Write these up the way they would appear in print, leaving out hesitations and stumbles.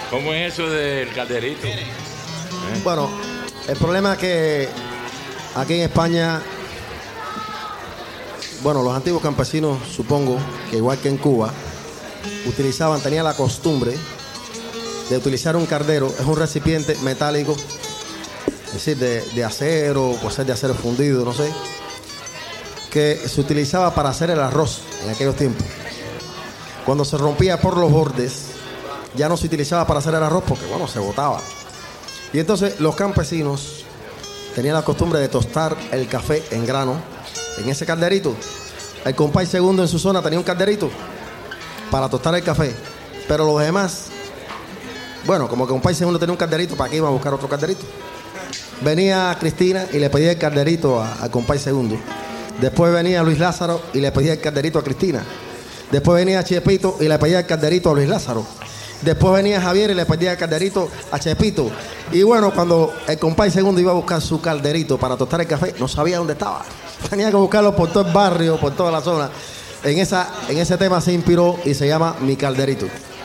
¿Cómo es eso del calderito? Bueno, el problema es que aquí en España, bueno, los antiguos campesinos, supongo que igual que en Cuba, tenían la costumbre de utilizar un caldero. Es un recipiente metálico, es decir, de acero, puede ser de acero fundido, no sé, que se utilizaba para hacer el arroz en aquellos tiempos. Cuando se rompía por los bordes, ya no se utilizaba para hacer el arroz porque, bueno, se botaba. Y entonces los campesinos tenían la costumbre de tostar el café en grano en ese calderito. El compay segundo en su zona tenía un calderito para tostar el café, pero los demás, bueno, como que compay segundo tenía un calderito, ¿para qué iba a buscar otro calderito? Venía Cristina y le pedía el calderito al compay segundo. Después venía Luis Lázaro y le pedía el calderito a Cristina. Después venía Chepito y le pedía el calderito a Luis Lázaro. Después venía Javier y le pedía el calderito a Chepito. Y bueno, cuando el compay segundo iba a buscar su calderito para tostar el café, no sabía dónde estaba. Tenía que buscarlo por todo el barrio, por toda la zona. En ese tema se inspiró y se llama Mi Calderito.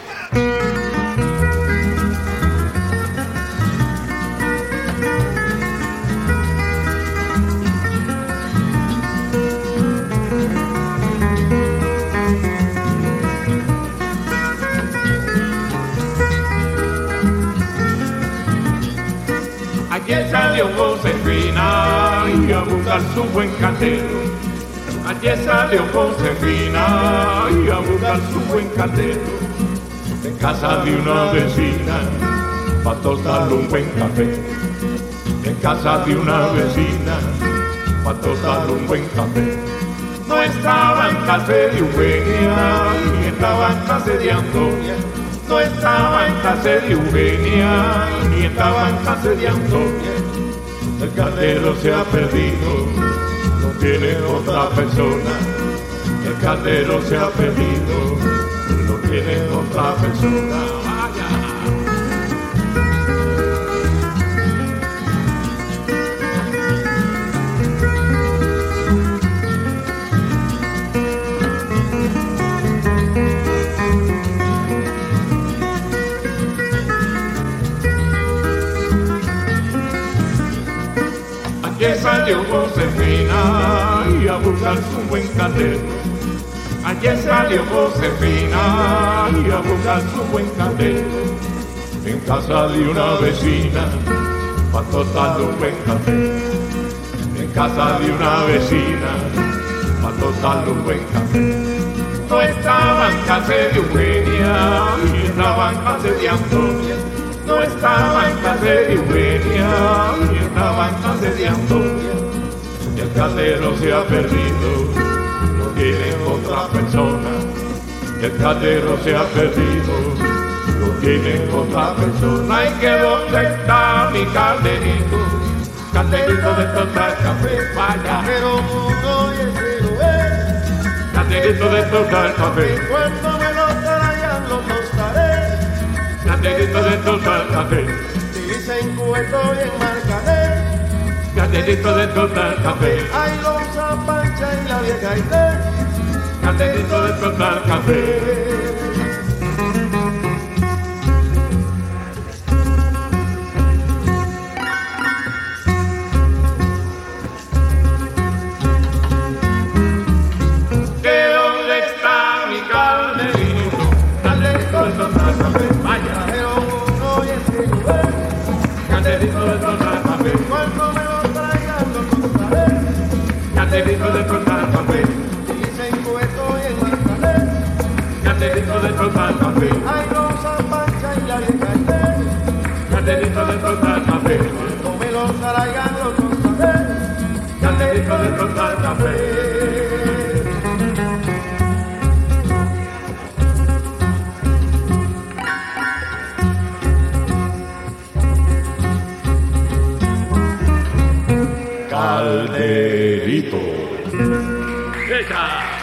Ayer salió Josefina y a buscar su buen caldero. Ayer salió Josefina y a buscar su buen caldero. En casa de una vecina para tostarle un buen café. En casa de una vecina para tostarle un buen café. No estaba en casa de Eugenia ni estaba en casa de Antonia. No estaba en casa de Eugenia ni estaba en casa de Antonia. El caldero se ha perdido, no tiene otra persona. El caldero se ha perdido, no tiene otra persona. Vaya. Ayer salió Josefina y a buscar su buen caldero. Ayer salió Josefina y a buscar su buen caldero. En casa de una vecina para tostarle un buen café. En casa de una vecina para tostarle un buen café. No estaba en casa de Eugenia ni estaba en casa de Antonia. No estaba en casa de Eugenia ni estaba en casa de Antonia. El caldero se ha perdido, no tiene otra persona. El caldero se ha perdido, no tiene otra persona. ¿Y que dónde está mi calderito? Calderito de tostar café, vaya. Pero mundo y el cielo es. Calderito de tostar café. Cuando me lo traigan lo tostaré. Calderito de tostar café. Dicen cueto y en Marcané. Calderito de tostar café. Hay los Apancha y la vieja Ité. Calderito de tostar café. Cuando me lo traigan lo tostaré. Calderito de tostar café. Dicen cueto y en Marcané. Calderito de tostar café. Hay los Apancha y la vieja Ité. Calderito de tostar café. Cuando me lo traigan lo tostaré. Calderito de tostar café. Calderito. ¡Echa!